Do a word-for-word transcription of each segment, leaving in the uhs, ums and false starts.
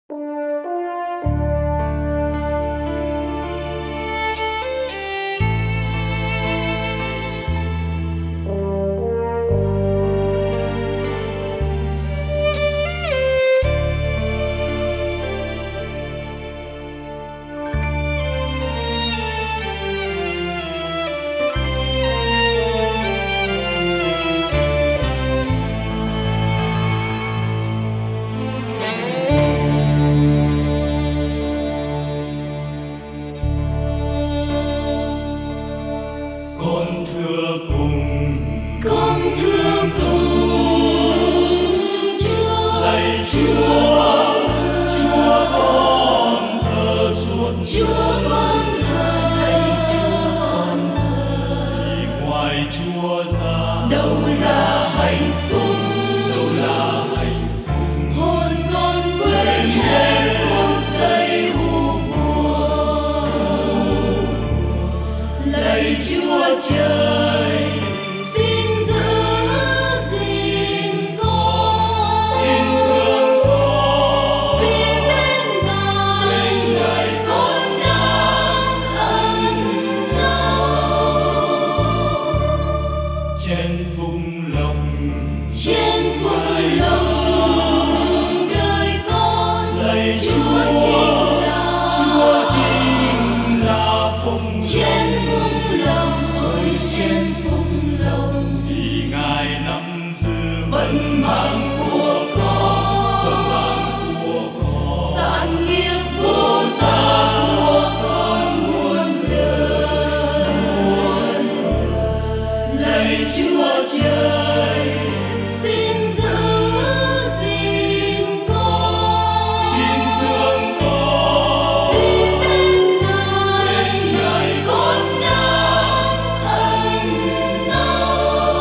Con thưa cùng, con thưa cùng Chúa, lạy Chúa, Chúa con thờ suốt Chúa con thờ, lạy Chúa con thờ. vì ngoài Chúa ra Đâu là hạnh phúc, đâu là hạnh phúc. hồn con quên hết phút giây u buồn. Lạy Chúa trời, xin giữ gìn con, Xin thương con, vì bên Ngài con đang ấm no. trên phúc lộc, Trên phúc lộc đời con, lạy Chúa Chúa, chính là, Chúa chính là phúc. trên phúc lộc, ơi trên phúc lộc, Vì Ngài nắm giữ vận mạng của con, của con. sản nghiệp vô giá của con muôn đời. Lạy Chúa trời, xin giữ gìn con, Xin thương con, vì bên Ngài con đang ấm no.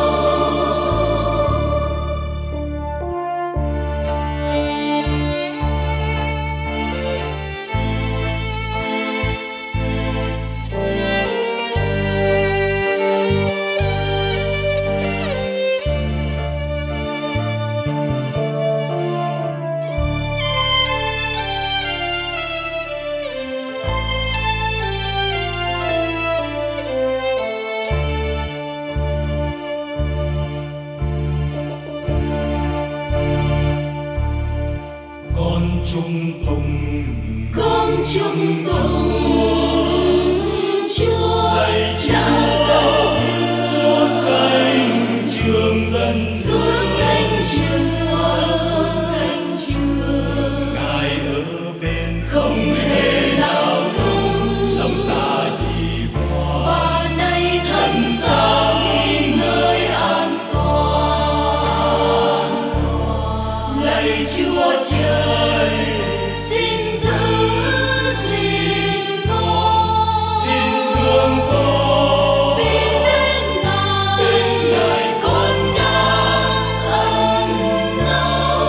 con trung tùng, Con trung tùng Chúa lạy đã Chúa, suốt cánh trường dân suốt xưa. cánh trường, suốt cánh trường, Ngài ở bên không hề nào đúng, lòng dạ đi qua. và nay thân xác nghỉ ngơi an toàn. Lạy Chúa trời, xin giữ gìn con, Xin thương con, vì bên Ngài con đang ấm no.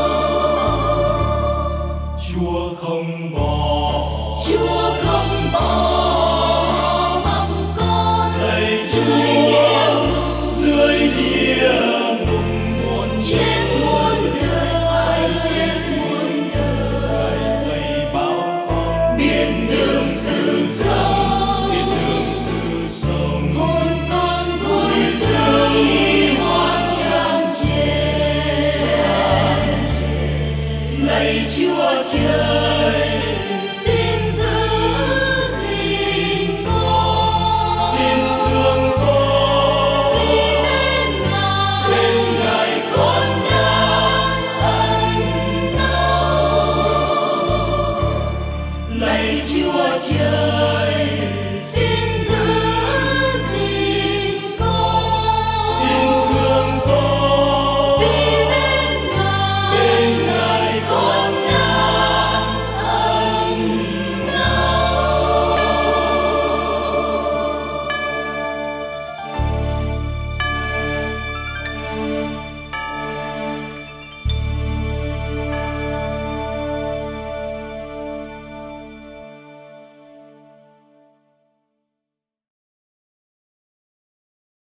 Chúa không bỏ, Chúa không bỏ mặc con lạy dưới địa ngục, dưới địa ngục muôn trên muôn đời, phải trên muôn đời. dạy bảo con Biết đường sự sống, biết đường sự sống. hồn con vui sướng hy hoan tràn trề. Lạy Chúa trời,